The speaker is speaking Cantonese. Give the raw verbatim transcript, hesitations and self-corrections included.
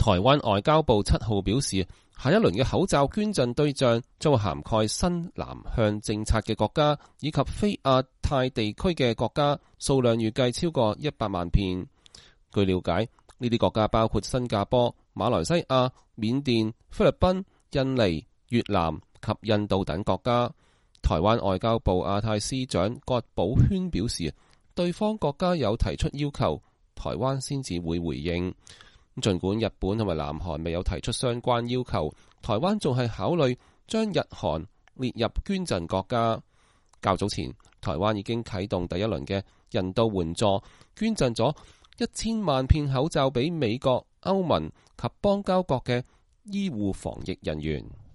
台灣外交部七號表示，下一輪嘅口罩捐贈對象將會涵蓋新南向政策嘅國家以及非亞太地區嘅國家，數量預計超過一百萬片。據了解，呢啲國家包括新加坡、馬來西亞、緬甸、菲律賓、印尼、越南及印度等國家。台灣外交部亞太司長葛寶軒表示，對方國家有提出要求，台灣先至會回應。儘管日本同埋南韓未有提出相關要求，台灣仲係考慮將日韓列入捐贈國家。較早前，台灣已經啟動第一輪嘅人道援助，捐贈咗一千萬片口罩俾美國、歐盟及邦交國嘅醫護防疫人員。